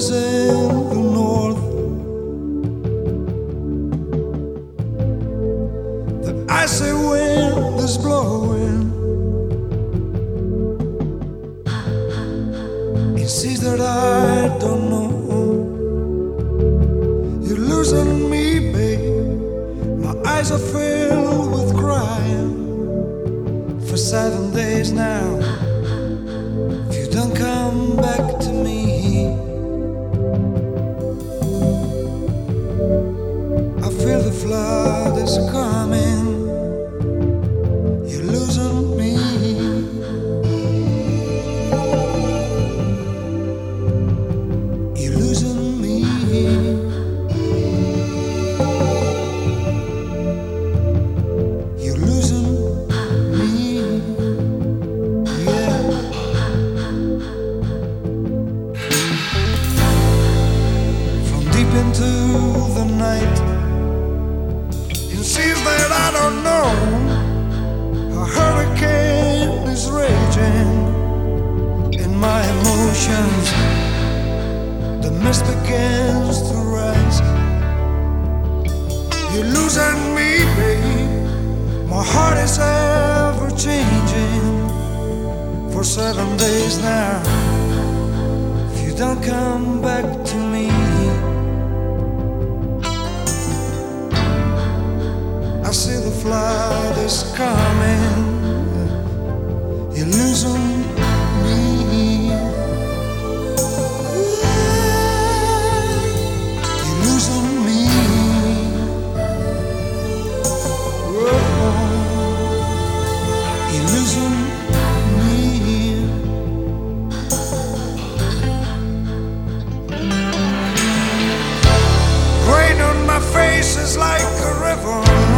is in the north. The icy wind is blowing. It sees that I don't know. You're losing me, babe. My eyes are filled with crying for 7 days now. If you don't come back to me, I feel the flood is coming. You're losing me. You're losing me. You're losing me. Yeah. From deep into the night, it seems that I don't know. A hurricane is raging in my emotions. The mist begins to rise. You're losing me, babe. My heart is ever changing for 7 days now. If you don't come back to me, I see the flood is coming. You're losing me. You're losing me. Whoa. You're losing me. Rain on my face is like a river.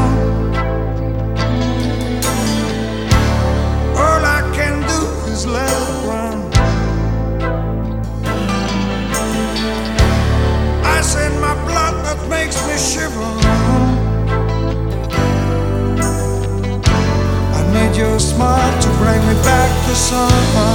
All I can do is let it run. Ice in my blood that makes me shiver. I need your smile to bring me back to summer.